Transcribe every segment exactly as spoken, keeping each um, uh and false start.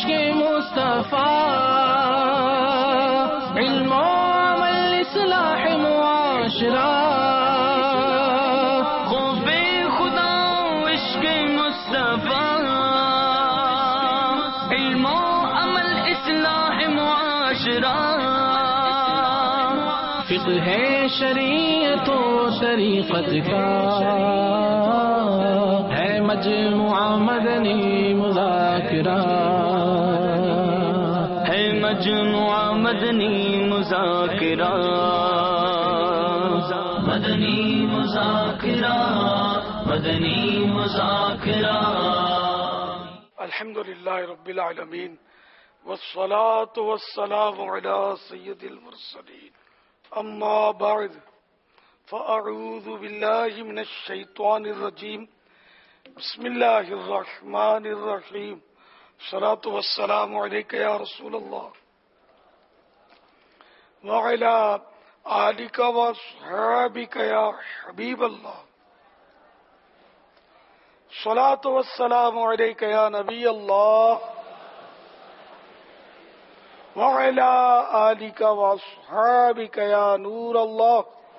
عشق مصطفیٰ، علم و عمل اصلاح معاشرہ، خوف خدا عشق مصطفیٰ، علم و عمل اصلاح معاشرہ، فقہ ہے شریعت و طریقت کا، ہے مجموعہ مدنی مذاکرہ، ہے مجموعہ مدنی مذاکرہ، مدنی مذاکرہ، مدنی مذاکرہ۔ الحمد للہ رب العالمین، والصلاة والسلام علی سید المرسلین، اما بعد فاعوذ باللہ من الشیطان الرجیم، بسم اللہ الرحمن الرحیم، الصلاة والسلام علیک یا رسول اللہ وعلی آلک واصحابک یا حبیب اللہ، الصلاة والسلام علیک یا نبی اللہ وعلی آلک واصحابک یا نور اللہ۔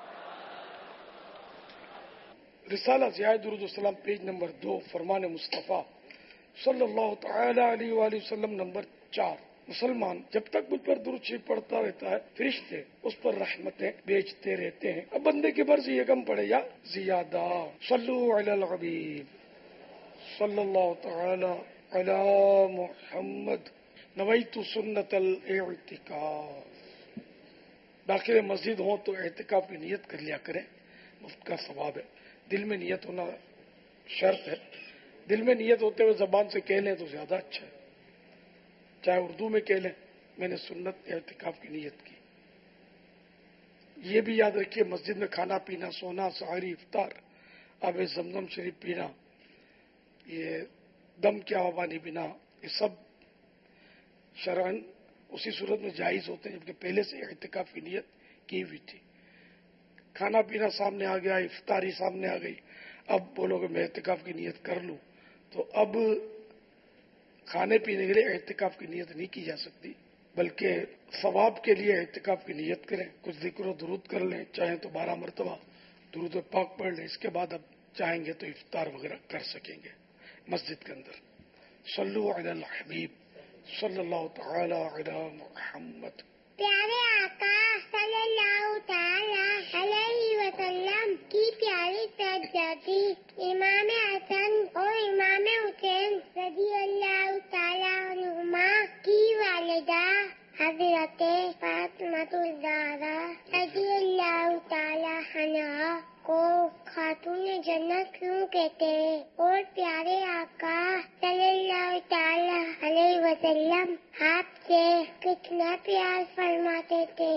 رسالہ ضیاء درود السلام پیج نمبر دو، فرمان مصطفیٰ صلی اللہ تعالی علیہ وآلہ وسلم نمبر چار۔ مسلمان جب تک مجھ پر درود شریف پڑھتا رہتا ہے، فرشتے اس پر رحمتیں بیچتے رہتے ہیں۔ اب بندے کی مرضی یہ کم پڑے یا زیادہ۔ صلو علی الحبیب صلی اللہ تعالی علی محمد، نویت سنت الاعتکاف۔ داخل مسجد ہوں تو اعتکاف کی نیت کر لیا کریں، مفت کا ثواب ہے۔ دل میں نیت ہونا شرط ہے، دل میں نیت ہوتے ہوئے زبان سے کہہ لیں تو زیادہ اچھا ہے، چاہے اردو میں کہہ لیں میں نے سنت اعتکاف کی نیت کی۔ یہ بھی یاد رکھیے مسجد میں کھانا پینا، سونا، سحری، افطار، آب زمزم شریف پینا، یہ دم کی ہوا پانی پینا، یہ سب شرعن اسی صورت میں جائز ہوتے ہیں جبکہ پہلے سے اعتکاف کی نیت کی ہوئی تھی۔ کھانا پینا سامنے آ گیا، افطاری سامنے آ گئی، اب بولو کہ میں اعتکاف کی نیت کر لوں، تو اب کھانے پینے کے لیے اعتکاف کی نیت نہیں کی جا سکتی، بلکہ ثواب کے لیے اعتکاف کی نیت کریں، کچھ ذکر و درود کر لیں، چاہیں تو بارہ مرتبہ درود پاک پڑھ لیں، اس کے بعد اب چاہیں گے تو افطار وغیرہ کر سکیں گے مسجد کے اندر۔ صلو علی الحبیب صلی اللہ تعالی علی محمد۔ پیارے آقا صلی اللہ تعالی علیہ وسلم کی پیاری سجدی امام حسن اور امام حسین رضی اللہ تعالی عنہما کی والدہ حضرت فاطمۃ الزہرا رضی اللہ تعالی عنہا کو خاتون جنت کیوں کہتے ہیں، اور پیارے آقا صلی اللہ تعالی علیہ وسلم آپ سے کتنا پیار فرماتے تھے؟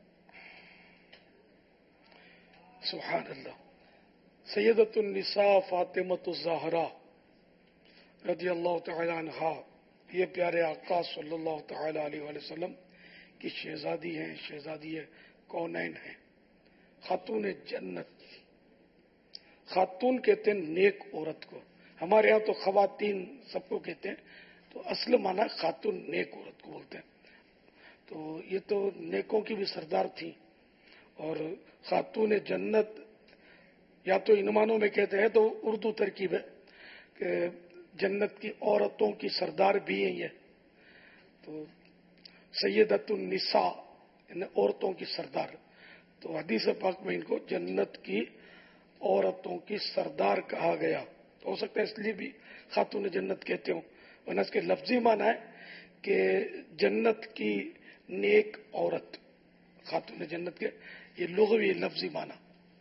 سبحان اللہ۔ سیدۃ النساء فاطمۃ الزہرا رضی اللہ تعالی عنہا یہ پیارے آقا صلی اللہ تعالی علیہ وآلہ وسلم کی شہزادی ہیں، شہزادی کونین ہیں، خاتون جنت۔ خاتون کہتے ہیں نیک عورت کو، ہمارے ہاں تو خواتین سب کو کہتے ہیں، تو اصل معنی خاتون نیک عورت کو بولتے ہیں۔ تو یہ تو نیکوں کی بھی سردار تھیں، اور خاتون جنت یا تو ان معنوں میں کہتے ہیں تو اردو ترکیب ہے کہ جنت کی عورتوں کی سردار بھی ہیں یہ، تو سیدۃ النساء یعنی عورتوں کی سردار، تو حدیث پاک میں ان کو جنت کی عورتوں کی سردار کہا گیا، تو ہو سکتا ہے اس لیے بھی خاتون جنت کہتے ہوں، ورنہ اس کے لفظی معنی ہے کہ جنت کی نیک عورت، خاتون جنت کے یہ لغوی لفظی معنی۔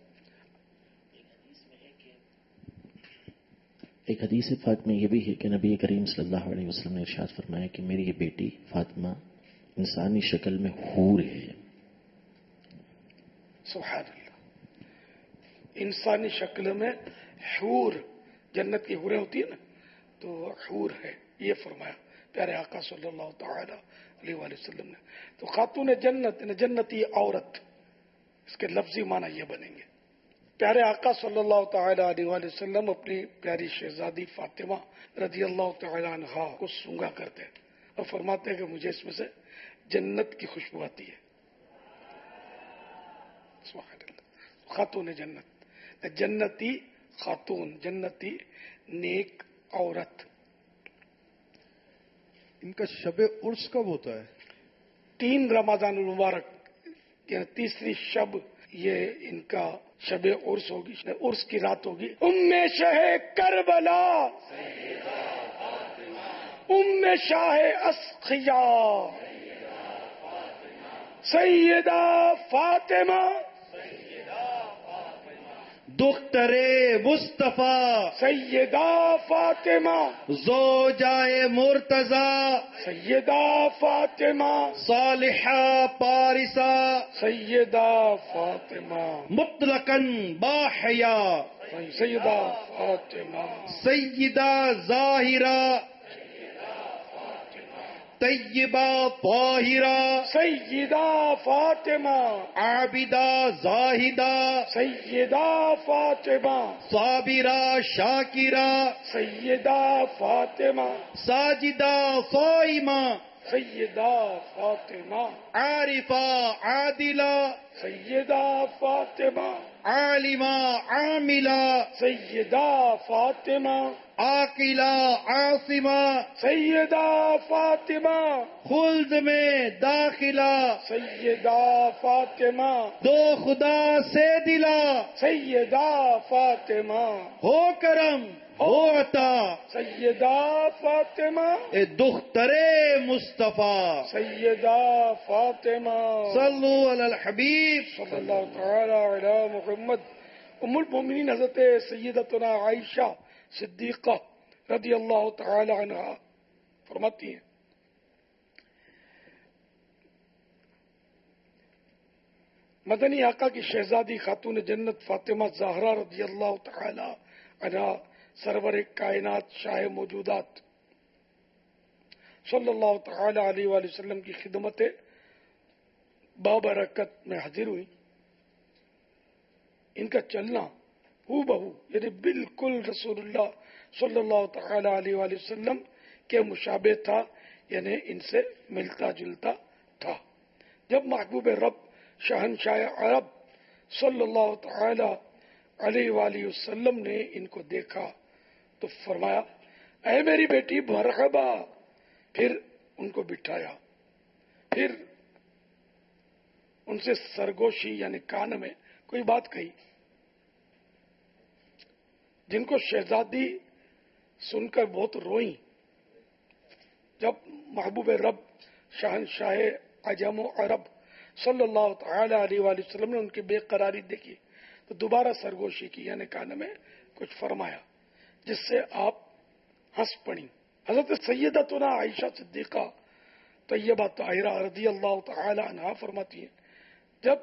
ایک حدیث پاک میں یہ بھی ہے کہ نبی کریم صلی اللہ علیہ وسلم نے ارشاد فرمایا کہ میری یہ بیٹی فاطمہ انسانی شکل میں حور ہے۔ سبحان اللہ، انسانی شکل میں حور، جنت کی حوریں ہوتی ہیں نا، تو حور ہے، یہ فرمایا پیارے آقا صلی اللہ تعالی علیہ وآلہ وسلم نے۔ تو خاتون جنت جنتی عورت، اس کے لفظی معنی یہ بنیں گے۔ پیارے آقا صلی اللہ تعالی علیہ وآلہ وسلم اپنی پیاری شہزادی فاطمہ رضی اللہ تعالی عنہا کو سونگا کرتے، اور فرماتے ہیں کہ مجھے اس میں سے جنت کی خوشبو آتی ہے. سبحان اللہ. خاتون جنت، جنتی خاتون، جنتی نیک عورت. ان کا شب عرس کب ہوتا ہے؟ تین رمضان المبارک یعنی تیسری شب یہ ان کا شب عرس ہوگی، عرس کی رات ہوگی. ام شہ کربلا، ام شاہ اسقیا، سیدہ فاطمہ، دختر مصطفیٰ، سیدہ فاطمہ، زوجائے مرتضی، سیدہ فاطمہ، صالحہ پارسہ، سیدہ فاطمہ، مطلقاً باحیا، سیدہ فاطمہ، سیدہ ظاہرہ، طیبہ طاہرہ، سیدہ فاطمہ، عابدہ زاہدہ، سیدہ فاطمہ، صابرہ شاکرہ، سیدہ فاطمہ، ساجدہ صائمہ، سیدہ فاطمہ، عارفہ عادلہ، سیدہ فاطمہ، عالمہ عاملہ، سیدہ فاطمہ، عاقلہ عاصمہ، سیدہ فاطمہ، خلد میں داخلہ، سیدہ فاطمہ، دو خدا سے دلا، سیدہ فاطمہ، ہو کرم ہو عطا، سیدہ فاطمہ، اے دختر مصطفیٰ. سیدہ فاطمہ، صلو علی الحبیب. صلی اللہ تعالی علی محمد. ام المؤمنین حضرت سیدتنا عائشہ صدیقہ رضی اللہ تعالی عنہ فرماتی ہیں مدنی آقا کی شہزادی خاتون جنت فاطمہ زہرا رضی اللہ تعالی عنہ سرور کائنات شاہ موجودات صلی اللہ تعالی علیہ وآلہ وسلم کی خدمت بابرکت میں حاضر ہوئی. ان کا چلنا ہو بہو یعنی بالکل رسول اللہ صلی اللہ تعالی علیہ وآلہ وسلم کے مشابہ تھا، یعنی ان سے ملتا جلتا تھا. جب محبوب رب شہنشاہ عرب صلی اللہ تعالی علیہ وآلہ وسلم نے ان کو دیکھا تو فرمایا اے میری بیٹی مرحبا. پھر ان کو بٹھایا، پھر ان سے سرگوشی یعنی کان میں کوئی بات کہی. جن کو شہزادی سن کر بہت روئیں. جب محبوب رب شہنشاہ عجم و عرب صلی اللہ تعالی علیہ وآلہ وسلم نے ان کی بے قراری دیکھی تو دوبارہ سرگوشی کی یعنی کان میں کچھ فرمایا، جس سے آپ ہنس پڑی. حضرت سیدتنا عائشہ صدیقہ طیبہ طاہرہ رضی اللہ تعالی عنہا فرماتی ہیں جب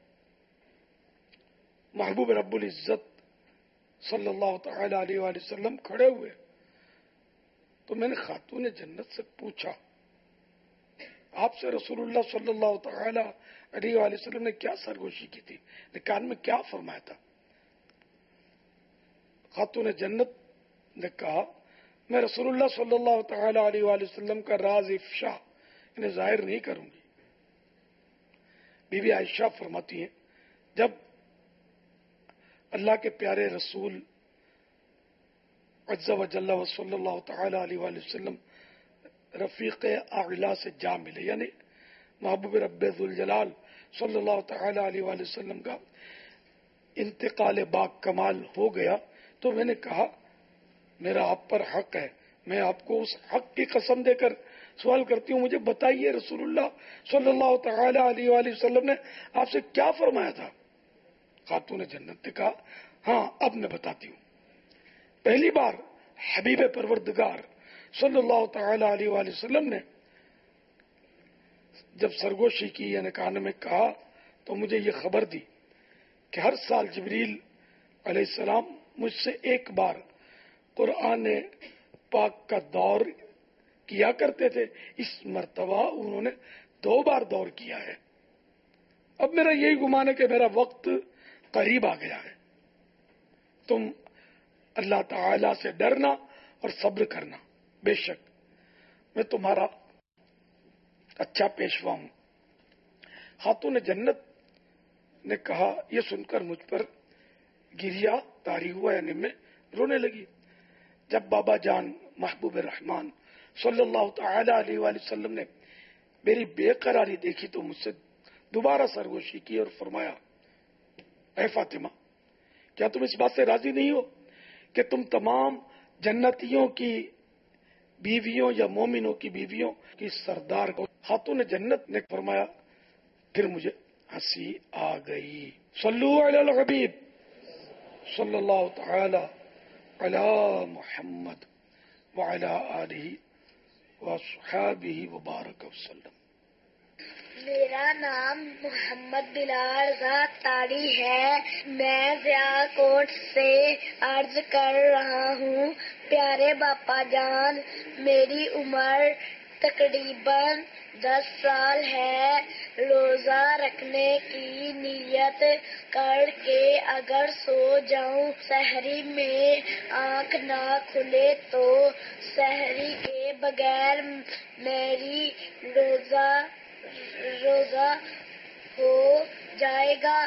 محبوب رب العزت صلی اللہ تعالی علیہ وآلہ وسلم کھڑے ہوئے تو میں نے خاتون جنت سے پوچھا آپ سے رسول اللہ صلی اللہ تعالی علیہ وآلہ وسلم نے کیا سرگوشی کی تھی، کان میں کیا فرمایا تھا؟ خاتون جنت نے کہا میں رسول اللہ صلی اللہ تعالی علیہ وآلہ وسلم کا راز افشا انہیں ظاہر نہیں کروں گی. بی بی عائشہ فرماتی ہیں جب اللہ کے پیارے رسول عز و جل و صلی اللہ تعالی علیہ وآلہ وسلم رفیق اعلیٰ سے جا ملے یعنی محبوب رب ذوالجلال صلی اللہ تعالی علیہ وآلہ وسلم کا انتقال با کمال ہو گیا تو میں نے کہا میرا آپ پر حق ہے، میں آپ کو اس حق کی قسم دے کر سوال کرتی ہوں، مجھے بتائیے رسول اللہ صلی اللہ تعالی علیہ وآلہ وسلم نے آپ سے کیا فرمایا تھا؟ خاتون جنت نے کہا ہاں اب میں بتاتی ہوں. پہلی بار حبیب پروردگار صلی اللہ تعالی علیہ وآلہ وسلم نے جب سرگوشی کی یعنی کان میں کہا تو مجھے یہ خبر دی کہ ہر سال جبریل علیہ السلام مجھ سے ایک بار قرآن پاک کا دور کیا کرتے تھے، اس مرتبہ انہوں نے دو بار دور کیا ہے. اب میرا یہی گمان ہے کہ میرا وقت قریب آ گیا ہے. تم اللہ تعالی سے ڈرنا اور صبر کرنا، بے شک میں تمہارا अच्छा पेशवा हूं। खातून जन्नत ने कहा, यह सुनकर मुझ पर गिरिया तारी हुआ, यानी मैं रोने लगी। जब बाबा जान महबूब रहमान सल्लल्लाहु तआला अलैहि वसल्लम ने मेरी बेकरारी देखी तो मुझसे दोबारा सरगोशी की और फरमाया, ऐ फातिमा, क्या तुम इस बात से राजी नहीं हो कि तुम तमाम जन्नतियों की बीवियों या मोमिनों की बीवियों की सरदार हो? खातून जन्नत ने फरमाया, फिर मुझे हंसी आ गई। सल्लु अलल हबीब सल्लल्लाहु तआला अला मुहम्मद व अला आलिहि व अस्हाबिहि व बारक वसल्लम। मेरा नाम मोहम्मद बिलाल तारी है। मैं सियालकोट से अर्ज कर रहा हूँ, प्यारे बापा जान, मेरी उम्र तकरीबन दस साल है। रोजा रखने की नीयत करके अगर सो जाऊं, सहरी में आँख ना खुले तो सहरी के बगैर मेरी रोजा रोजा हो जाएगा।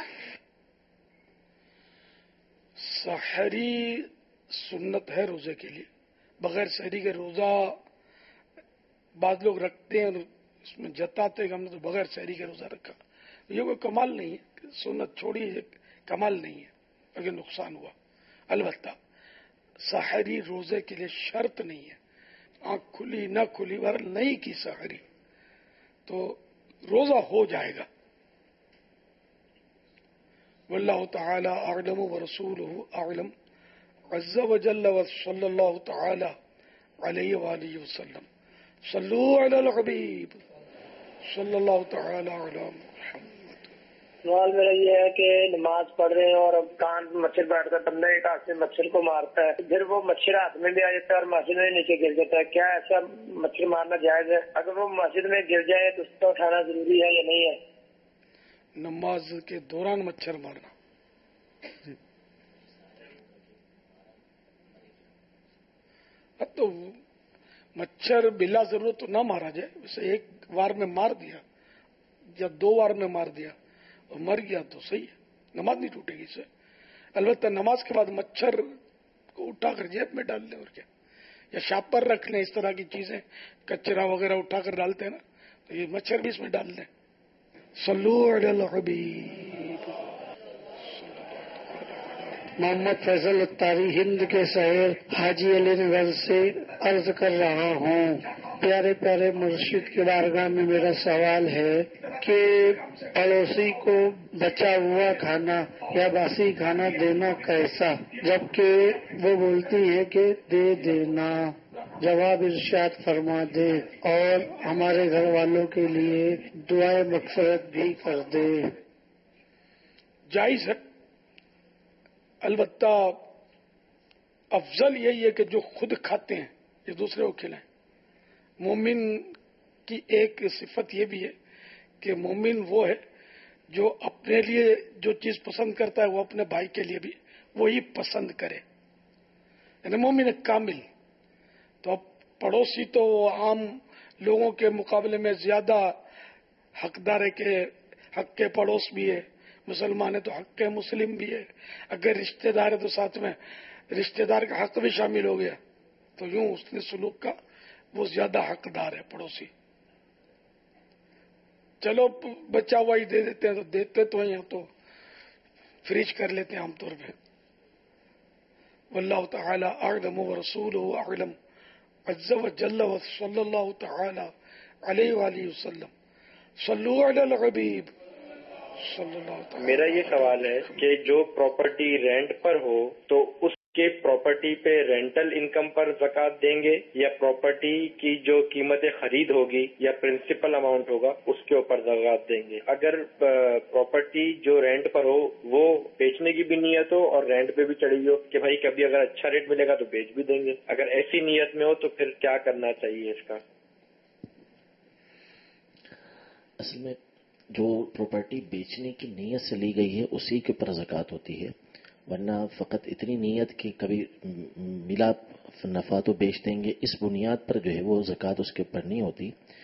सहरी सुन्नत है रोजे के लिए, बगैर सहरी के रोजा बाद लोग रखते हैं और उसमें जताते हैं कि हमने तो बगैर सहरी के रोजा रखा। ये कोई कमाल नहीं है, सुन्नत छोड़ी, कमाल नहीं है, अगर नुकसान हुआ। अलबत्ता सहरी रोजे के लिए शर्त नहीं है, आंख खुली न खुली वर नहीं की सहरी तो रोजा हो जाएगा। वल्लाहु तआला अअलम व रसूलुहु अअलम अज़्ज़ व जल्ल व सल्लल्लाहु तआला अलैहि व आलिहि वसल्लम। सल्लु अलल हबीब सल्लल्लाहु तआला अला मुहम्मद। सवाल मेरा ये है कि नमाज पढ़ रहे हैं और अब कान में मच्छर बैठता है, बंदा एक हाथ से मच्छर को मारता है, फिर वो मच्छर हाथ में भी आ जाता है और मस्जिद में नीचे गिर जाता है। क्या ऐसा मच्छर मारना जायज है? अगर वो मस्जिद में गिर जाए तो उसको उठाना जरूरी है या नहीं है? नमाज के दौरान मच्छर मारना अब तो मच्छर बिला जरूरत तो ना मारा जाए, वैसे एक बार में मार दिया या दो बार में मार दिया और मर गया तो सही है, नमाज नहीं टूटेगी इससे। अलबत्ता नमाज के बाद मच्छर को उठाकर जेब में डाल लें और क्या, या शाप पर रख लें, इस तरह की चीजें कचरा वगैरह उठाकर डालते हैं ना, तो ये मच्छर भी इसमें डाल लें। सल्लु अलल हबीब। मोहम्मद फैसल तारी हिंद के शहर हाजी अली नगर से अर्ज कर रहा हूँ, प्यारे प्यारे मुर्शिद के बारगाह में मेरा सवाल है कि पड़ोसी को बचा हुआ खाना या बासी खाना देना कैसा, जबकि वो बोलती है कि दे देना। जवाब इरशाद फरमा दे और हमारे घर वालों के लिए दुआए मगफिरत भी कर दे। जायज है, अलबत्ता अफजल यही है कि जो खुद खाते हैं ये दूसरे को खिलाएं। मोमिन की एक सिफत ये भी है कि मोमिन वो है जो अपने लिए जो चीज पसंद करता है वो अपने भाई के लिए भी वही पसंद करे, यानी मोमिन कामिल। तो अब पड़ोसी तो आम लोगों के मुकाबले में ज्यादा हकदार है कि हक के पड़ोस भी है, मुसलमान है तो हक के मुस्लिम भी है, अगर रिश्तेदार है तो साथ में रिश्तेदार का हक भी शामिल हो गया, तो यूं उसने सुलूक का वो ज्यादा हकदार है पड़ोसी। चलो बचा हुआ ही दे देते हैं, तो देते तो हैं, तो फ्रीज कर लेते हैं आमतौर पे। वल्लाहु तआला अअलम व रसूलुहु अअलम अज़्ज़ व जल्ल व सल्लल्लाहु तआला अलैहि व आलिहि वसल्लम। सल्लु अलल हबीब सल्लल्लाहु तआला। मेरा ये सवाल है कि जो प्रॉपर्टी रेंट पर हो तो उसके प्रॉपर्टी पे रेंटल इनकम पर ज़कात देंगे या प्रॉपर्टी की जो कीमत खरीद होगी या प्रिंसिपल अमाउंट होगा उसके ऊपर ज़कात देंगे? अगर प्रॉपर्टी जो रेंट पर हो वो बेचने की भी नीयत हो और रेंट पे भी चढ़ी हो कि भाई कभी अगर अच्छा रेट मिलेगा तो बेच भी देंगे, अगर ऐसी नीयत में हो तो फिर क्या करना चाहिए इसका? असल में जो प्रॉपर्टी बेचने की नीयत से ली गई है उसी के ऊपर ज़कात होती है, वरना फ़कत इतनी नीयत कि कभी मिला नफ़ा तो बेच देंगे, इस बुनियाद पर जो है वो ज़कात उसके ऊपर नहीं होती।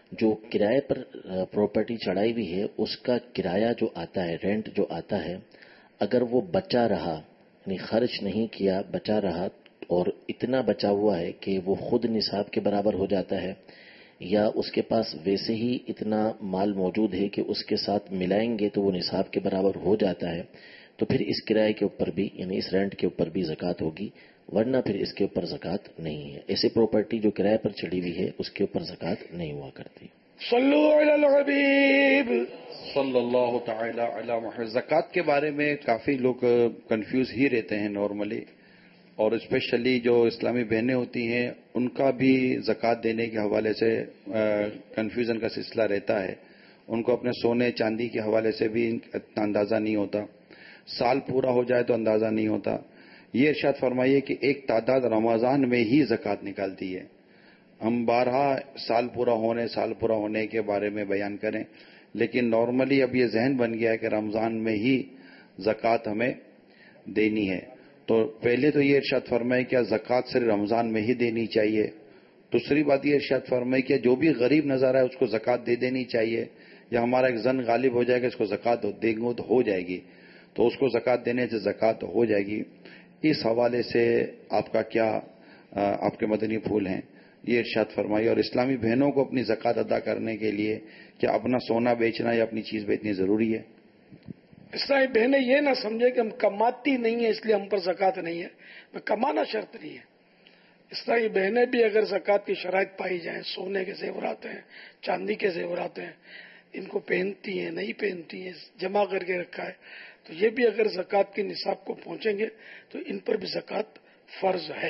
جو کرائے پر پراپرٹی چڑھائی ہوئی ہے اس کا کرایہ جو آتا ہے، رینٹ جو آتا ہے، اگر وہ بچا رہا، یعنی خرچ نہیں کیا، بچا رہا، اور اتنا بچا ہوا ہے کہ وہ خود نصاب کے برابر ہو جاتا ہے، یا اس کے پاس ویسے ہی اتنا مال موجود ہے کہ اس کے ساتھ ملائیں گے تو وہ نصاب کے برابر ہو جاتا ہے، تو پھر اس کرائے کے اوپر بھی، یعنی اس رینٹ کے اوپر بھی زکوٰۃ ہوگی، ورنہ پھر اس کے اوپر زکوٰۃ نہیں ہے۔ ایسی پراپرٹی جو کرائے پر چڑھی ہوئی ہے اس کے اوپر زکوٰۃ نہیں ہوا کرتی۔ صلو علی الحبیب صلی اللہ تعالی علی محمد۔ زکوٰۃ کے بارے میں کافی لوگ کنفیوز ہی رہتے ہیں نارملی، اور اسپیشلی جو اسلامی بہنیں ہوتی ہیں ان کا بھی زکوٰۃ دینے کے حوالے سے کنفیوژن کا سلسلہ رہتا ہے۔ ان کو اپنے سونے چاندی کے حوالے سے بھی اتنا اندازہ نہیں ہوتا، سال پورا ہو جائے تو اندازہ نہیں ہوتا۔ یہ ارشاد فرمائیے کہ ایک تعداد رمضان میں ہی زکوٰۃ نکالتی ہے۔ ہم بارہا سال پورا ہونے سال پورا ہونے کے بارے میں بیان کریں، لیکن نارملی اب یہ ذہن بن گیا ہے کہ رمضان میں ہی زکوٰۃ ہمیں دینی ہے۔ تو پہلے تو یہ ارشاد فرمائے کہ زکوٰۃ صرف رمضان میں ہی دینی چاہیے۔ دوسری بات یہ ارشاد فرمائے کہ جو بھی غریب نظر آئے اس کو زکوٰۃ دے دینی چاہیے، یا ہمارا ایک زن غالب ہو جائے گا اس کو زکوٰۃ دیں گے تو ہو جائے گی، تو اس کو زکوٰۃ دینے سے زکوٰۃ ہو جائے گی۔ اس حوالے سے آپ کا کیا آپ کے مدنی پھول ہیں، یہ ارشاد فرمائیے۔ اور اسلامی بہنوں کو اپنی زکوٰۃ ادا کرنے کے لیے کیا اپنا سونا بیچنا یا اپنی چیز بیچنی ضروری ہے؟ اسلامی بہنیں یہ نہ سمجھے کہ ہم کماتی نہیں ہیں اس لیے ہم پر زکوٰۃ نہیں ہے، کمانا شرط نہیں ہے۔ اسلامی بہنیں بھی اگر زکوٰۃ کی شرائط پائی جائیں، سونے کے زیورات ہیں، چاندی کے زیورات ہیں، ان کو پہنتی ہیں نہیں پہنتی ہیں، جمع کر کے رکھا ہے، تو یہ بھی اگر زکوٰۃ کے نصاب کو پہنچیں گے تو ان پر بھی زکوٰۃ فرض ہے۔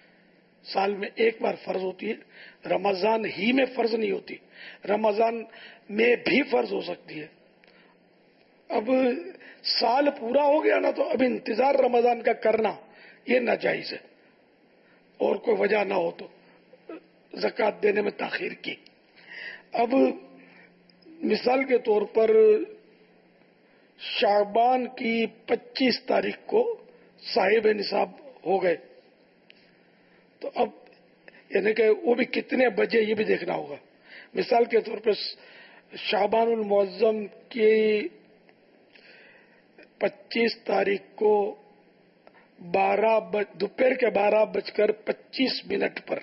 سال میں ایک بار فرض ہوتی ہے، رمضان ہی میں فرض نہیں ہوتی، رمضان میں بھی فرض ہو سکتی ہے۔ اب سال پورا ہو گیا نا تو اب انتظار رمضان کا کرنا یہ ناجائز ہے، اور کوئی وجہ نہ ہو تو زکوٰۃ دینے میں تاخیر کی۔ اب مثال کے طور پر شعبان کی پچیس تاریخ کو صاحب نصاب ہو گئے، تو اب یعنی کہ وہ بھی کتنے بجے یہ بھی دیکھنا ہوگا۔ مثال کے طور پر شعبان المعظم کی پچیس تاریخ کو بارہ دوپہر کے بارہ بج کر پچیس منٹ پر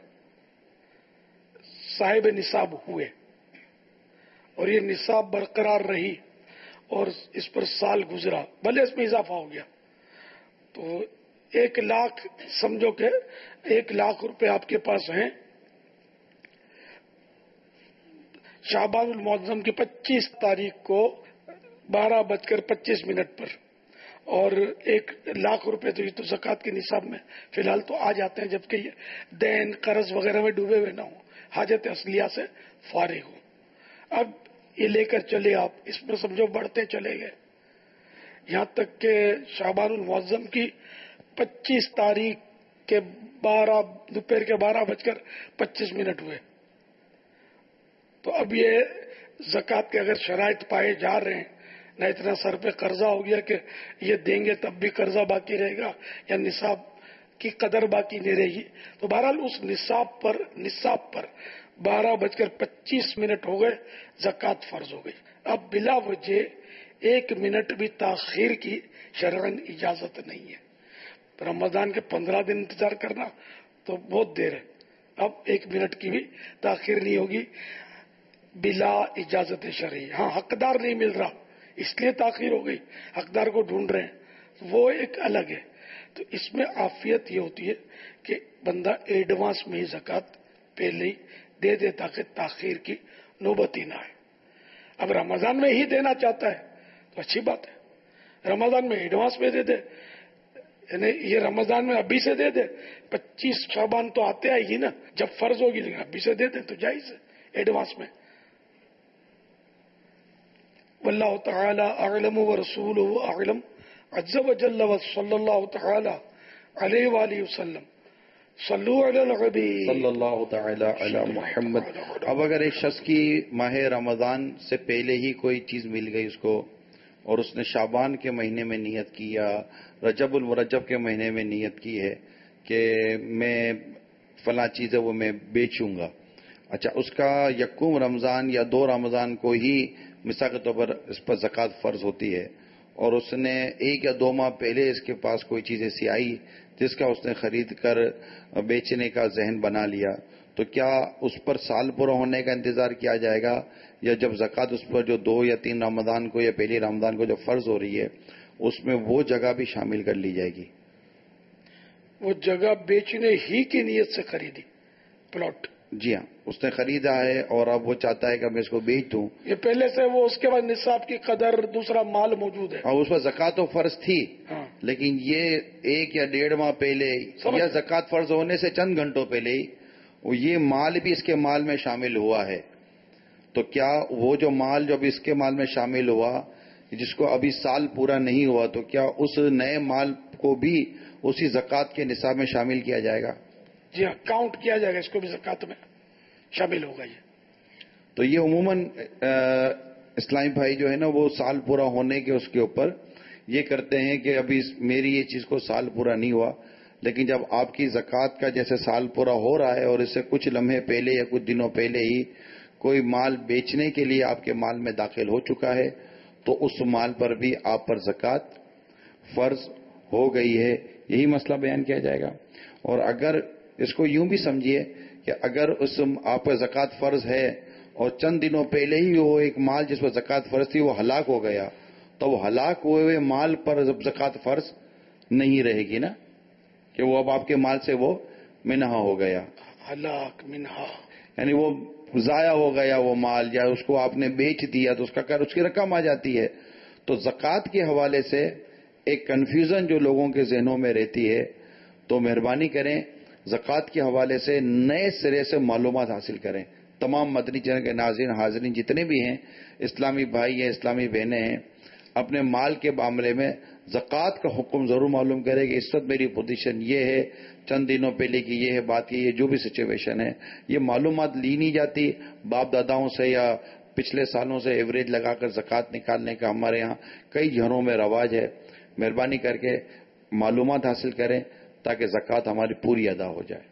صاحب نصاب ہوئے، اور یہ نصاب برقرار رہی اور اس پر سال گزرا، بھلے اس میں اضافہ ہو گیا، تو ایک لاکھ سمجھو کہ ایک لاکھ روپے آپ کے پاس ہیں شعبان المعظم کی پچیس تاریخ کو بارہ بج کر پچیس منٹ پر، اور ایک لاکھ روپے تو یہ تو زکوٰۃ کے نصاب میں فی الحال تو آ جاتے ہیں، جبکہ یہ دین قرض وغیرہ میں ڈوبے ہوئے نہ ہوں، حاجت اصلیہ سے فارغ ہوں۔ اب یہ لے کر چلے آپ، اس پر سمجھو بڑھتے چلے گئے یہاں تک کہ شعبان المعظم کی پچیس تاریخ کے بارہ دوپہر کے بارہ بج کر پچیس منٹ ہوئے، تو اب یہ زکوٰۃ کے اگر شرائط پائے جا رہے ہیں، نہ اتنا سر پہ قرضہ ہو گیا کہ یہ دیں گے تب بھی قرضہ باقی رہے گا، یا نصاب کی قدر باقی نہیں رہے گی، تو بہرحال اس نصاب پر نصاب پر بارہ بج کر پچیس منٹ ہو گئے، زکوٰۃ فرض ہو گئی۔ اب بلا وجہ ایک منٹ بھی تاخیر کی شرعاً اجازت نہیں ہے۔ رمضان کے پندرہ دن انتظار کرنا تو بہت دیر ہے، اب ایک منٹ کی بھی تاخیر نہیں ہوگی بلا اجازت شرعی۔ ہاں حقدار نہیں مل رہا اس لیے تاخیر ہو گئی، حقدار کو ڈھونڈ رہے ہیں، وہ ایک الگ ہے۔ تو اس میں عافیت یہ ہوتی ہے کہ بندہ ایڈوانس میں ہی زکوٰۃ پہلے ہی دے دے تاکہ تاخیر کی نوبت ہی نہ آئے۔ اب رمضان میں ہی دینا چاہتا ہے تو اچھی بات ہے، رمضان میں ایڈوانس میں دے دے، یعنی یہ رمضان میں ابھی سے دے دے، پچیس شعبان تو آتے آئے گی نا جب فرض ہوگی، لیکن ابھی سے دے دیں تو جائز ہے ایڈوانس میں۔ واللہ تعالی اعلم ورسولہ اعلم عز وجل وصلی اللہ تعالی علیہ وآلہ وسلم۔ صلو علی النبی صلی اللہ تعالی علی محمد۔ اب اگر ایک شخص کی ماہ رمضان سے پہلے ہی کوئی چیز مل گئی اس کو، اور اس نے شعبان کے مہینے میں نیت کی یا رجب المرجب کے مہینے میں نیت کی ہے کہ میں فلاں چیز ہے وہ میں بیچوں گا، اچھا، اس کا یکم رمضان یا دو رمضان کو ہی مثال کے طور پر اس پر زکوٰۃ فرض ہوتی ہے، اور اس نے ایک یا دو ماہ پہلے اس کے پاس کوئی چیز ایسی آئی جس کا اس نے خرید کر بیچنے کا ذہن بنا لیا، تو کیا اس پر سال پورا ہونے کا انتظار کیا جائے گا، یا جب زکوٰۃ اس پر جو دو یا تین رمضان کو یا پہلی رمضان کو جو فرض ہو رہی ہے اس میں وہ جگہ بھی شامل کر لی جائے گی؟ وہ جگہ بیچنے ہی کی نیت سے خریدی پلاٹ؟ جی ہاں، اس نے خریدا ہے اور اب وہ چاہتا ہے کہ میں اس کو بیچ دوں. یہ پہلے سے وہ اس کے بعد نصاب کی قدر دوسرا مال موجود ہے، اور اس پر زکوٰۃ و فرض تھی، ہاں، لیکن یہ ایک یا ڈیڑھ ماہ پہلے یا زکوٰۃ فرض ہونے سے چند گھنٹوں پہلے ہی یہ مال بھی اس کے مال میں شامل ہوا ہے. تو کیا وہ جو مال جو ابھی اس کے مال میں شامل ہوا جس کو ابھی سال پورا نہیں ہوا، تو کیا اس نئے مال کو بھی اسی زکوٰۃ کے نصاب میں شامل کیا جائے گا؟ جی ہاں، کاؤنٹ کیا جائے گا، اس کو بھی زکوٰۃ میں شامل ہوگا. یہ تو یہ عموماً اسلامی بھائی جو ہے نا وہ سال پورا ہونے کے اس کے اوپر یہ کرتے ہیں کہ ابھی میری یہ چیز کو سال پورا نہیں ہوا، لیکن جب آپ کی زکوٰۃ کا جیسے سال پورا ہو رہا ہے اور اس سے کچھ لمحے پہلے یا کچھ دنوں پہلے ہی کوئی مال بیچنے کے لیے آپ کے مال میں داخل ہو چکا ہے تو اس مال پر بھی آپ پر زکوٰۃ فرض ہو گئی ہے. یہی مسئلہ بیان کیا جائے گا. اور اگر اس کو یوں بھی سمجھیے کہ اگر اس آپ پر زکوٰۃ فرض ہے اور چند دنوں پہلے ہی وہ ایک مال جس پر زکوٰۃ فرض تھی وہ ہلاک ہو گیا، تو وہ ہلاک ہوئے ہوئے مال پر زکوٰۃ فرض نہیں رہے گی نا، کہ وہ اب آپ کے مال سے وہ منہا ہو گیا. ہلاک منہا یعنی وہ ضائع ہو گیا وہ مال، یا اس کو آپ نے بیچ دیا تو اس کا کر اس کی رقم آ جاتی ہے. تو زکوٰۃ کے حوالے سے ایک کنفیوژن جو لوگوں کے ذہنوں میں رہتی ہے، تو مہربانی کریں زکوٰۃ کے حوالے سے نئے سرے سے معلومات حاصل کریں. تمام مدنی چینل کے ناظرین حاضرین جتنے بھی ہیں، اسلامی بھائی ہیں، اسلامی بہنیں ہیں، اپنے مال کے معاملے میں زکوٰۃ کا حکم ضرور معلوم کرے کہ اس وقت میری پوزیشن یہ ہے، چند دنوں پہلے کی یہ ہے بات، یہ جو بھی سچویشن ہے، یہ معلومات لی نہیں جاتی. باپ داداؤں سے یا پچھلے سالوں سے ایوریج لگا کر زکوٰۃ نکالنے کا ہمارے ہاں کئی گھروں میں رواج ہے. مہربانی کر کے معلومات حاصل کریں تاکہ زکوٰۃ ہماری پوری ادا ہو جائے.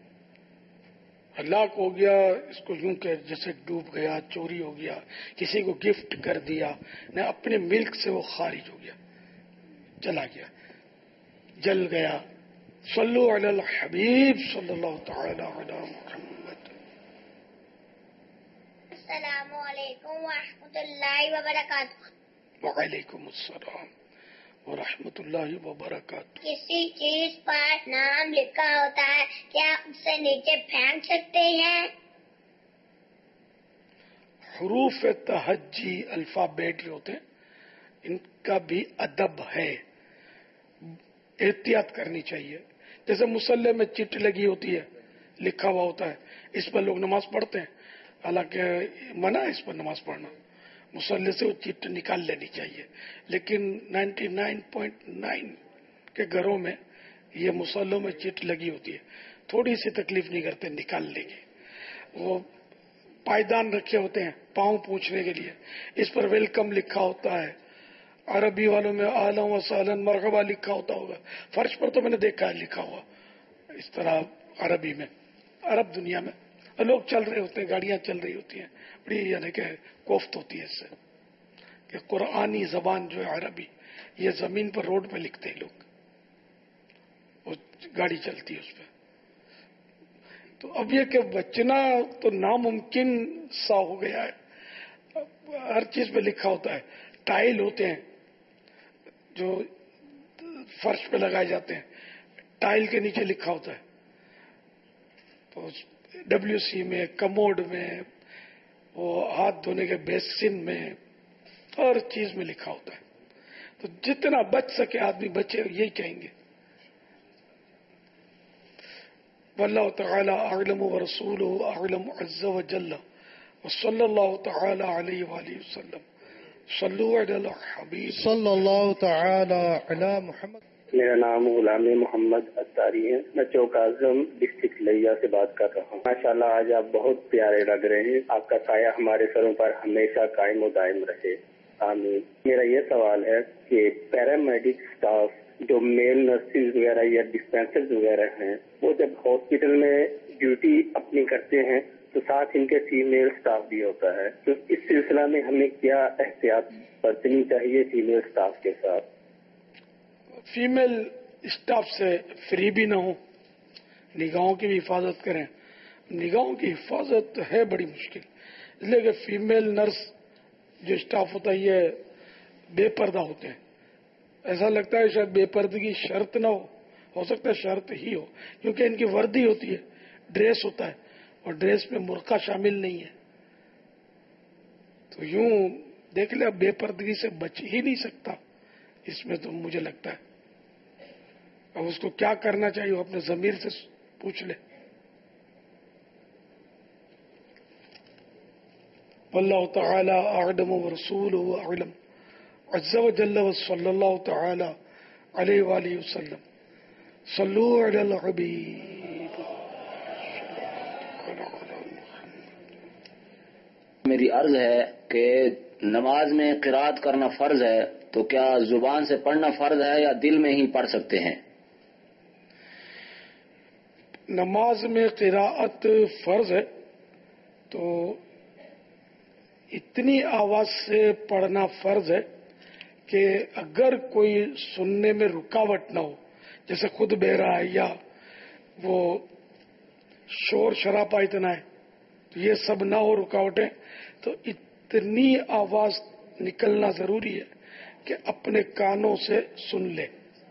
ہلاک ہو گیا اس کو یوں کہ جیسے ڈوب گیا، چوری ہو گیا، کسی کو گفٹ کر دیا، نہ اپنے ملک سے وہ خارج ہو گیا، چلا گیا، جل گیا. صلو علی الحبیب صلی اللہ تعالی علی محمد. السلام علیکم ورحمۃ اللہ وبرکاتہ. وعلیکم السلام ورحمۃ اللہ وبرکاتہ. کسی چیز پر نام لکھا ہوتا ہے، کیا اسے نیچے پھینک سکتے ہیں؟ حروف تہجی الفابیٹ جو ہوتے ہیں ان کا بھی ادب ہے، احتیاط کرنی چاہیے. جیسے مصلی میں چٹ لگی ہوتی ہے، لکھا ہوا ہوتا ہے، اس پر لوگ نماز پڑھتے ہیں، حالانکہ منع ہے اس پر نماز پڑھنا. مصلی سے وہ چٹ نکال لینی چاہیے، لیکن نائنٹی نائن پوائنٹ نائن کے گھروں میں یہ مصلوں میں چٹ لگی ہوتی ہے، تھوڑی سی تکلیف نہیں کرتے، نکال لیں گے. وہ پائیدان رکھے ہوتے ہیں پاؤں پوچھنے کے لیے، اس پر ویلکم لکھا ہوتا ہے. عربی والوں میں اہلا و سہلا مرحبا لکھا ہوتا ہوگا، فرش پر تو میں نے دیکھا ہے لکھا ہوا اس طرح عربی میں، عرب دنیا میں. اور لوگ چل رہے ہوتے ہیں، گاڑیاں چل رہی ہوتی ہیں، بڑی یعنی کہ کوفت ہوتی ہے اس سے کہ قرآنی زبان جو ہے عربی، یہ زمین پر روڈ پہ لکھتے ہیں لوگ، وہ گاڑی چلتی ہے اس پہ. تو اب یہ کہ بچنا تو ناممکن سا ہو گیا ہے، ہر چیز پہ لکھا ہوتا ہے. ٹائل ہوتے ہیں جو فرش پہ لگائے جاتے ہیں، ٹائل کے نیچے لکھا ہوتا ہے. تو ڈبلیو سی میں، کموڈ میں، وہ ہاتھ دھونے کے بیسن میں، ہر چیز میں لکھا ہوتا ہے. تو جتنا بچ سکے آدمی بچے، یہی کہیں گے. واللہ تعالی اعلم ورسولہ اعلم عز وجل وصلی اللہ تعالی علیہ وآلہ وسلم. صلو علی الحبیب صلی اللہ تعالی علی محمد. میرا نام غلام محمد اتاری ہے، میں چوک اعظم ڈسٹرکٹ لیا سے بات کر رہا ہوں. ماشاءاللہ آج آپ بہت پیارے لگ رہے ہیں، آپ کا سایہ ہمارے سروں پر ہمیشہ قائم و دائم رہے، آمین. میرا یہ سوال ہے کہ پیرامیڈک اسٹاف جو میل نرسز وغیرہ یا ڈسپینسرز وغیرہ ہیں، وہ جب ہاسپٹل میں ڈیوٹی اپنی کرتے ہیں تو ساتھ ان کے فیمیل سٹاف بھی ہوتا ہے، تو اس سلسلہ میں ہمیں کیا احتیاط برتنی چاہیے فیمیل سٹاف کے ساتھ؟ فیمیل اسٹاف سے فری بھی نہ ہو، نگاہوں کی بھی حفاظت کریں. نگاہوں کی حفاظت ہے بڑی مشکل، اس لیے کہ فیمیل نرس جو اسٹاف ہوتا ہے یہ بے پردہ ہوتے ہیں. ایسا لگتا ہے شاید بے پردگی شرط نہ ہو ہو سکتا ہے شرط ہی ہو، کیونکہ ان کی وردی ہوتی ہے، ڈریس ہوتا ہے، اور ڈریس میں مرقع شامل نہیں ہے. تو یوں دیکھ لیں بے پردگی سے بچ ہی نہیں سکتا اس میں، تو مجھے لگتا ہے اب اس کو کیا کرنا چاہیے وہ اپنے ضمیر سے پوچھ لے. واللہ تعالی اعلم ورسولہ اعلم عز وجل وصلی اللہ تعالی علیہ وآلہ وسلم. صلو علی الحبیب. میری عرض ہے کہ نماز میں قرات کرنا فرض ہے، تو کیا زبان سے پڑھنا فرض ہے یا دل میں ہی پڑھ سکتے ہیں؟ نماز میں قراءت فرض ہے تو اتنی آواز سے پڑھنا فرض ہے کہ اگر کوئی سننے میں رکاوٹ نہ ہو، جیسے خود بہ رہا ہے یا وہ شور شرابہ اتنا ہے، تو یہ سب نہ ہو رکاوٹیں، تو اتنی آواز نکلنا ضروری ہے کہ اپنے کانوں سے سن لے.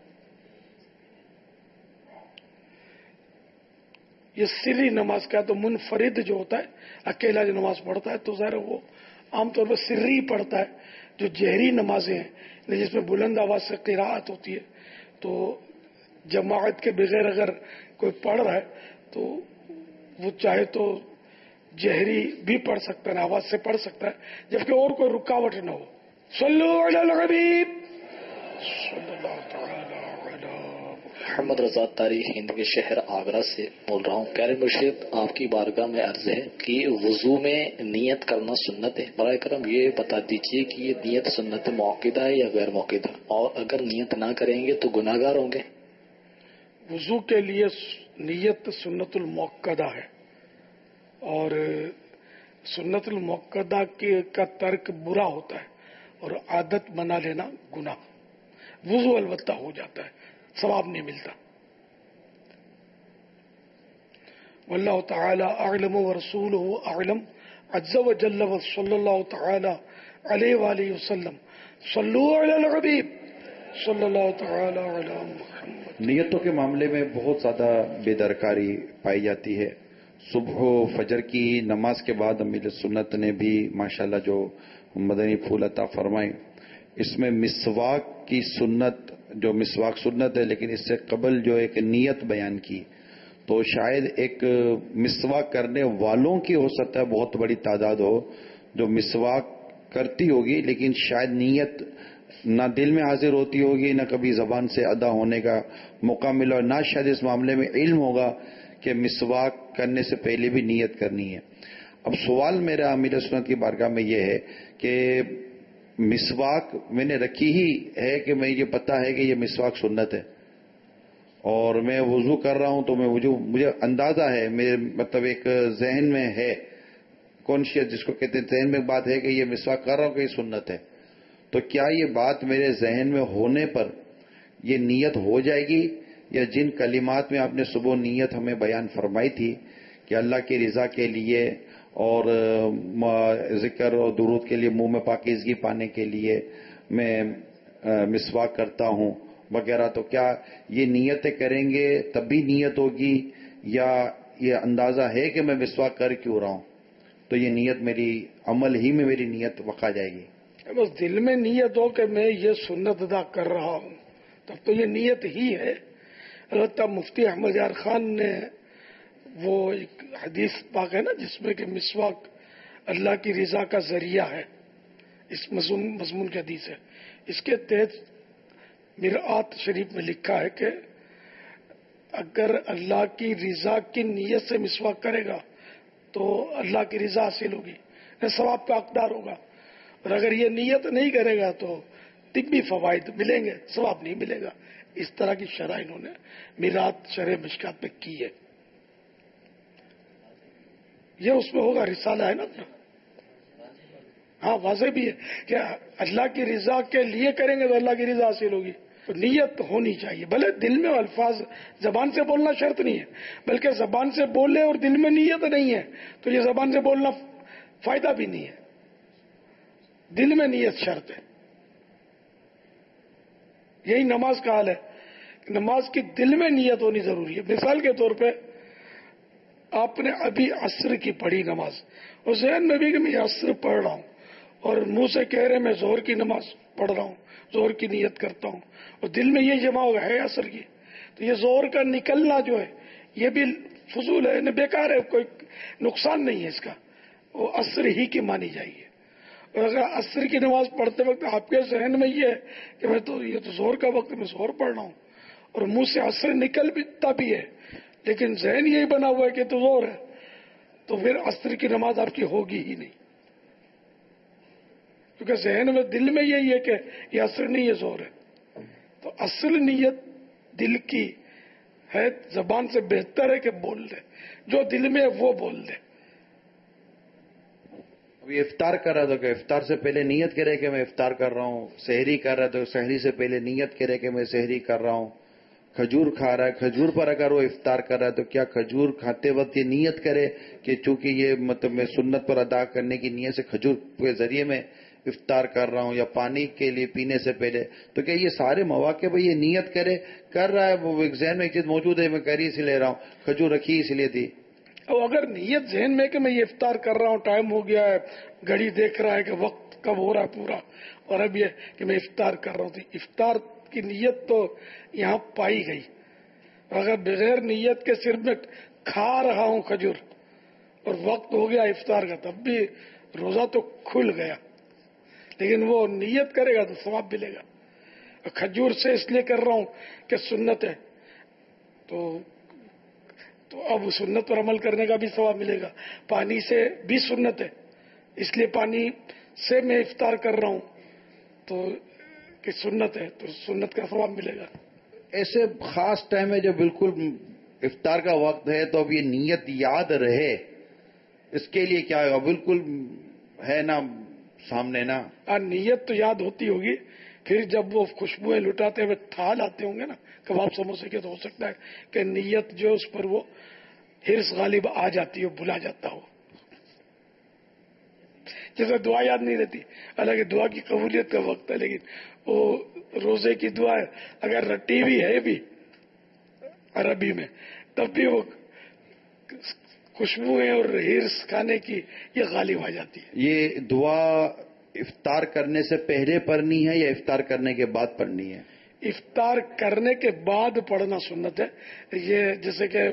یہ سری نماز کا، تو منفرد جو ہوتا ہے اکیلا جو نماز پڑھتا ہے تو ظاہر وہ عام طور پر سری پڑھتا ہے. جو جہری نمازیں ہیں جس میں بلند آواز سے قراءت ہوتی ہے، تو جماعت کے بغیر اگر کوئی پڑھ رہا ہے تو وہ چاہے تو جہری بھی پڑھ سکتا ہے، آواز سے پڑھ سکتا ہے، جبکہ اور کوئی رکاوٹ نہ ہو. صلو علی الحبیب صلی اللہ تعالی علی محمد رضا تاریخ ہند کے شہر آگرہ سے بول رہا ہوں. پیارے مرشد، آپ کی بارگاہ میں عرض ہے کہ وضو میں نیت کرنا سنت ہے. برائے کرم یہ بتا دیجیے کہ یہ نیت سنت موقدہ ہے یا غیر موقدہ، اور اگر نیت نہ کریں گے تو گناہ گار ہوں گے؟ وضو کے لیے نیت سنت الموقدہ ہے، اور سنت الموقدہ کا ترک برا ہوتا ہے اور عادت بنا لینا گناہ. وضو البتہ ہو جاتا ہے، ثواب نہیں ملتا. واللہ تعالی اعلم ورسولہ اعلم عز وجل وصلی اللہ تعالی علیہ وآلہ وسلم. صلو علی الحبیب صلی اللہ تعالی علی محمد. نیتوں کے معاملے میں بہت زیادہ بے درکاری پائی جاتی ہے. صبح و فجر کی نماز کے بعد امیر سنت نے بھی ماشاءاللہ جو مدنی پھول عطا فرمائے، اس میں مسواک کی سنت، جو مسواک سنت ہے لیکن اس سے قبل جو ایک نیت بیان کی، تو شاید ایک مسواک کرنے والوں کی ہو سکتا ہے بہت بڑی تعداد ہو جو مسواک کرتی ہوگی، لیکن شاید نیت نہ دل میں حاضر ہوتی ہوگی، نہ کبھی زبان سے ادا ہونے کا موقع ملا، نہ شاید اس معاملے میں علم ہوگا کہ مسواک کرنے سے پہلے بھی نیت کرنی ہے. اب سوال میرا امیر سنت کی بارگاہ میں یہ ہے کہ مسواک میں نے رکھی ہی ہے کہ میں یہ پتہ ہے کہ یہ مسواک سنت ہے، اور میں وضو کر رہا ہوں تو میں وضو مجھے اندازہ ہے، میرے مطلب ایک ذہن میں ہے، کانشیس جس کو کہتے ہیں، ذہن میں بات ہے کہ یہ مسواک کر رہا ہوں کہ یہ سنت ہے. تو کیا یہ بات میرے ذہن میں ہونے پر یہ نیت ہو جائے گی، یا جن کلمات میں آپ نے صبح نیت ہمیں بیان فرمائی تھی کہ اللہ کی رضا کے لیے اور ذکر اور درود کے لیے منہ میں پاکیزگی پانے کے لیے میں مسواک کرتا ہوں وغیرہ، تو کیا یہ نیتیں کریں گے تب بھی نیت ہوگی، یا یہ اندازہ ہے کہ میں مسواک کر کیوں رہا ہوں تو یہ نیت میری عمل ہی میں میری نیت وقع جائے گی؟ بس دل میں نیت ہو کہ میں یہ سنت ادا کر رہا ہوں تب تو یہ نیت ہی ہے. البتہ مفتی احمد یار خان نے وہ ایک حدیث پاک ہے نا جس میں کہ مسواک اللہ کی رضا کا ذریعہ ہے، اس مضمون کی حدیث ہے. اس کے تحت مرآت شریف میں لکھا ہے کہ اگر اللہ کی رضا کی نیت سے مسواک کرے گا تو اللہ کی رضا حاصل ہوگی، ثواب کا حقدار ہوگا، اور اگر یہ نیت نہیں کرے گا تو طبی فوائد ملیں گے، ثواب نہیں ملے گا. اس طرح کی شرح انہوں نے میرات شرح مشکات میں کی ہے. یہ اس میں ہوگا، رسالہ ہے نا اپنا. ہاں واضح بھی ہے کہ اللہ کی رضا کے لیے کریں گے تو اللہ کی رضا حاصل ہوگی. تو نیت ہونی چاہیے، بھلے دل میں الفاظ زبان سے بولنا شرط نہیں ہے، بلکہ زبان سے بولے اور دل میں نیت نہیں ہے تو یہ زبان سے بولنا فائدہ بھی نہیں ہے. دل میں نیت شرط ہے. یہی نماز کا حال ہے، نماز کی دل میں نیت ہونی ضروری ہے. مثال کے طور پہ آپ نے ابھی عصر کی پڑھی نماز اور ذہن میں بھی کہ میں عصر پڑھ رہا ہوں اور منہ سے کہہ رہے میں زہر کی نماز پڑھ رہا ہوں، زہر کی نیت کرتا ہوں، اور دل میں یہ جمع ہوگا ہے عصر کی، تو یہ زہر کا نکلنا جو ہے یہ بھی فضول ہے، بیکار ہے، کوئی نقصان نہیں ہے اس کا. وہ عصر ہی کی مانی جائیے. اور اگر عصر کی نماز پڑھتے وقت آپ کے ذہن میں یہ ہے کہ میں تو یہ تو زہر کا وقت میں زہر پڑھ رہا ہوں اور منہ سے عصر نکلتا بھی ہے لیکن ذہن یہی بنا ہوا ہے کہ تو زہر ہے، تو پھر عصر کی نماز آپ کی ہوگی ہی نہیں، کیونکہ ذہن میں دل میں یہی ہے کہ یہ عصر نہیں، یہ زہر ہے. تو اصل نیت دل کی ہے، زبان سے بہتر ہے کہ بول دے، جو دل میں ہے وہ بول دے. ابھی افطار کر رہا تھا کہ افطار سے پہلے نیت کرے کہ میں افطار کر رہا ہوں، سحری کر رہا تو سحری سے پہلے نیت کرے کہ میں سحری کر رہا ہوں، کھجور کھا رہا ہے، کھجور پر اگر وہ افطار کر رہا ہے تو کیا کھجور کھاتے وقت یہ نیت کرے کہ چونکہ یہ مطلب میں سنت پر ادا کرنے کی نیت سے کھجور کے ذریعے میں افطار کر رہا ہوں، یا پانی کے لیے پینے سے پہلے، تو کیا یہ سارے مواقع پہ یہ نیت کرے؟ کر رہا ہے وہ ذہن میں ایک چیز موجود ہے، میں کری اسی لے رہا ہوں، کھجور رکھی اس لیے تھی. اور اگر نیت ذہن میں کہ میں یہ افطار کر رہا ہوں، ٹائم ہو گیا ہے، گھڑی دیکھ رہا ہے کہ وقت کب ہو رہا ہے پورا، اور اب یہ کہ میں افطار کر رہا ہوں، تو افطار کی نیت تو یہاں پائی گئی. اور اگر بغیر نیت کے صرف میں کھا رہا ہوں کھجور اور وقت ہو گیا افطار کا، تب بھی روزہ تو کھل گیا، لیکن وہ نیت کرے گا تو ثواب ملے گا. کھجور سے اس لیے کر رہا ہوں کہ سنت ہے، تو تو اب سنت پر عمل کرنے کا بھی ثواب ملے گا. پانی سے بھی سنت ہے، اس لیے پانی سے میں افطار کر رہا ہوں تو کہ سنت ہے تو سنت کا ثواب ملے گا. ایسے خاص ٹائم ہے جب بالکل افطار کا وقت ہے تو اب یہ نیت یاد رہے، اس کے لیے کیا ہوگا؟ بالکل ہے نا سامنے نا، نیت تو یاد ہوتی ہوگی، پھر جب وہ خوشبوئیں لٹاتے ہوئے تھال آتے ہوں گے نا کباب سموسے کے، تو ہو سکتا ہے کہ نیت جو اس پر وہ حرص غالب آ جاتی ہو، بھلا جاتا ہو. جیسے دعا یاد نہیں رہتی، حالانکہ دعا کی قبولیت کا وقت ہے، لیکن وہ روزے کی دعا ہے اگر رٹی بھی ہے بھی عربی میں، تب بھی وہ خوشبوئیں اور حرص کھانے کی یہ غالب آ جاتی ہے. یہ دعا افطار کرنے سے پہلے پڑھنی ہے یا افطار کرنے کے بعد پڑھنی ہے؟ افطار کرنے کے بعد پڑھنا سنت ہے. یہ جیسے کہ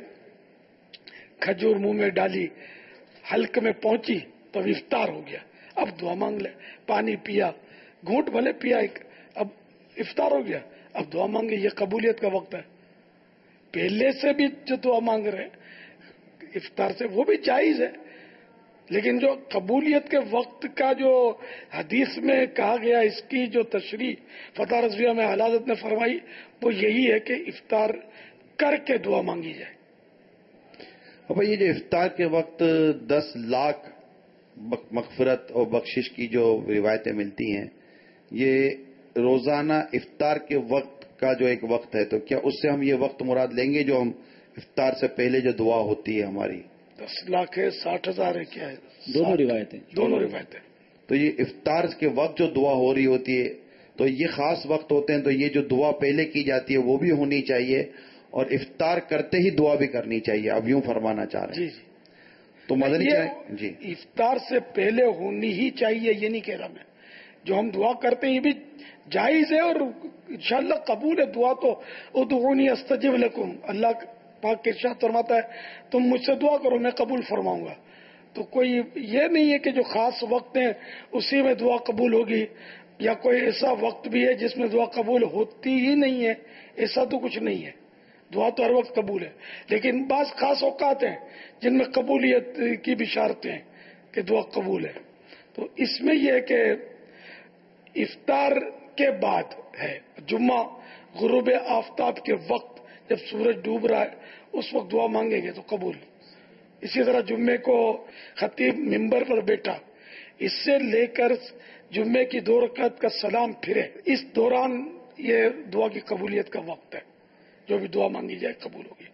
کھجور منہ میں ڈالی، حلق میں پہنچی تو اب افطار ہو گیا، اب دعا مانگ لے، پانی پیا، گھونٹ بھلے پیا ایک، اب افطار ہو گیا، اب دعا مانگے، یہ قبولیت کا وقت ہے. پہلے سے بھی جو دعا مانگ رہے ہیں افطار سے وہ بھی جائز ہے، لیکن جو قبولیت کے وقت کا جو حدیث میں کہا گیا، اس کی جو تشریح فتح رضویہ میں حضرت نے فرمائی وہ یہی ہے کہ افطار کر کے دعا مانگی جائے. اب یہ جو افطار کے وقت دس لاکھ مغفرت اور بخشش کی جو روایتیں ملتی ہیں، یہ روزانہ افطار کے وقت کا جو ایک وقت ہے، تو کیا اس سے ہم یہ وقت مراد لیں گے جو ہم افطار سے پہلے جو دعا ہوتی ہے ہماری؟ دس لاکھ ہے، ساٹھ ہزار ہے، کیا ہے؟ دونوں روایتیں دونوں روایتیں. تو یہ افطار کے وقت جو دعا ہو رہی ہوتی ہے تو یہ خاص وقت ہوتے ہیں، تو یہ جو دعا پہلے کی جاتی ہے وہ بھی ہونی چاہیے اور افطار کرتے ہی دعا بھی کرنی چاہیے، اب یوں فرمانا چاہ رہے ہیں؟ جی جی تو مدنی جی افطار سے پہلے ہونی ہی چاہیے، یہ نہیں کہہ رہا میں. جو ہم دعا کرتے ہیں یہ بھی جائز ہے اور انشاءاللہ قبول ہے. دعا تو ادعونی استجب لکم، اللہ پاک کے ارشاد فرماتا ہے تم مجھ سے دعا کرو میں قبول فرماؤں گا. تو کوئی یہ نہیں ہے کہ جو خاص وقت ہیں اسی میں دعا قبول ہوگی، یا کوئی ایسا وقت بھی ہے جس میں دعا قبول ہوتی ہی نہیں ہے، ایسا تو کچھ نہیں ہے. دعا تو ہر وقت قبول ہے، لیکن بعض خاص اوقات ہیں جن میں قبولیت کی بشارتیں ہیں کہ دعا قبول ہے. تو اس میں یہ ہے کہ افطار کے بعد ہے جمعہ، غروب آفتاب کے وقت جب سورج ڈوب رہا ہے اس وقت دعا مانگیں گے تو قبول. اسی طرح جمعے کو خطیب ممبر پر بیٹھا، اس سے لے کر جمعے کی دو رکعت کا سلام پھرے، اس دوران یہ دعا کی قبولیت کا وقت ہے، جو بھی دعا مانگی جائے قبول ہوگی۔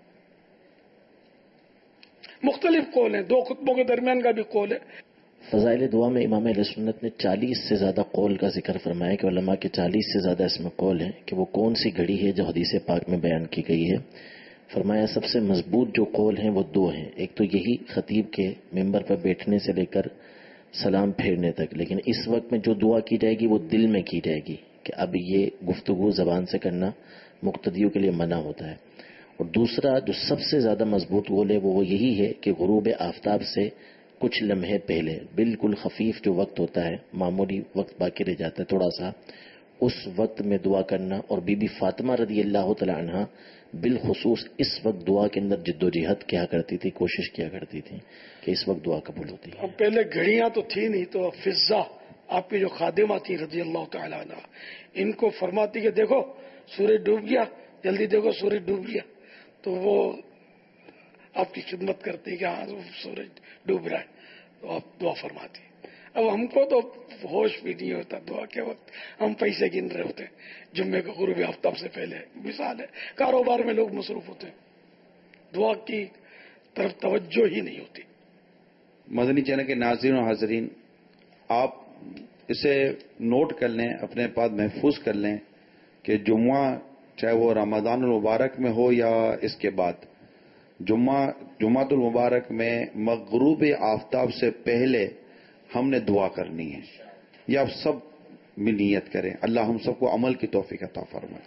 مختلف قول ہیں، دو خطبوں کے درمیان کا بھی قول ہے۔ فضائل دعا میں امام اہل سنت نے چالیس سے زیادہ قول کا ذکر فرمایا کہ علماء کے چالیس سے زیادہ اس میں قول ہیں کہ وہ کون سی گھڑی ہے جو حدیث پاک میں بیان کی گئی ہے۔ فرمایا سب سے مضبوط جو قول ہیں وہ دو ہیں، ایک تو یہی خطیب کے ممبر پر بیٹھنے سے لے کر سلام پھیرنے تک، لیکن اس وقت میں جو دعا کی جائے گی وہ دل میں کی جائے گی کہ اب یہ گفتگو زبان سے کرنا مقتدیوں کے لیے منع ہوتا ہے۔ اور دوسرا جو سب سے زیادہ مضبوط قول ہے وہ یہی ہے کہ غروب آفتاب سے کچھ لمحے پہلے بالکل خفیف جو وقت ہوتا ہے، معمولی وقت باقی رہ جاتا ہے تھوڑا سا، اس وقت میں دعا کرنا۔ اور بی بی فاطمہ رضی اللہ تعالی عنہا بالخصوص اس وقت دعا کے اندر جد و جہد کیا کرتی تھی، کوشش کیا کرتی تھی کہ اس وقت دعا قبول ہوتی ہے۔ اب پہلے گھڑیاں تو تھی نہیں، تو فضا آپ کی جو خادمہ تھی رضی اللہ تعالی عنہ، ان کو فرماتی کہ دیکھو سورج ڈوب گیا، جلدی دیکھو سورج ڈوب گیا، تو وہ آپ کی خدمت کرتی کہ ہاں سورج ڈوب رہا ہے، تو آپ دعا فرماتی۔ اب ہم کو تو ہوش بھی نہیں ہوتا دعا کے وقت، ہم پیسے گن رہے ہوتے ہیں جمعے کو غروب آفتاب سے پہلے، مثال ہے کاروبار میں لوگ مصروف ہوتے ہیں، دعا کی طرف توجہ ہی نہیں ہوتی۔ مدنی چینل کے ناظرین و حاضرین، آپ اسے نوٹ کر لیں، اپنے پاس محفوظ کر لیں کہ جمعہ چاہے وہ رمضان المبارک میں ہو یا اس کے بعد، جمعہ جمعۃ المبارک میں مغروب آفتاب سے پہلے ہم نے دعا کرنی ہے۔ یہ آپ سب میں نیت کریں، اللہ ہم سب کو عمل کی توفیق عطا فرمائے۔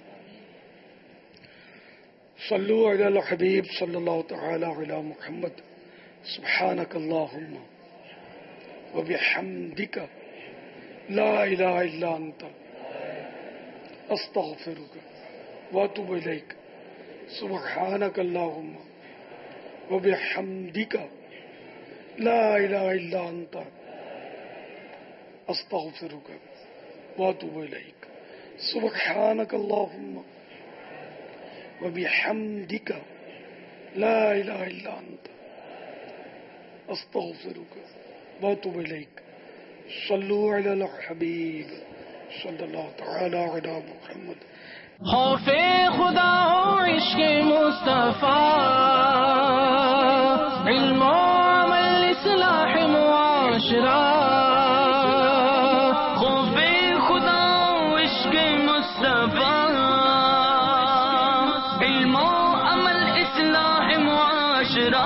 صلو علی الحبیب صلی اللہ تعالی علی محمد، سبحانک اللہم وبحمدک لا الہ الا انت استغفرک واتوب الیک، سبحانک اللہم وبحمدک لا الہ الا انت استغفرک واتوب الیک، سبحانک اللہم وبحمدک لا الہ الا انت استغفرک واتوب الیک۔ صلو علی الحبیب صلی اللہ تعالی علی محمد۔ خوف خدا ہو عشق مصطفیٰ، علم و عمل اصلاح معاشرہ، خوف خدا ہو عشق مصطفیٰ، علم و عمل اصلاح معاشرہ،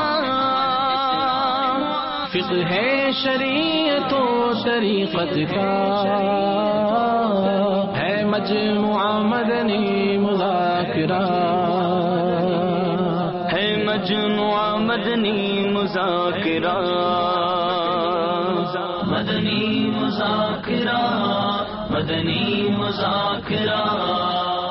فقہ ہے شریعت و طریقت کا، ہے مجموعہ مدنی مذاکرہ، ہے مجموعہ مدنی مذاکرہ، مدنی مذاکرہ، مدنی مذاکرہ۔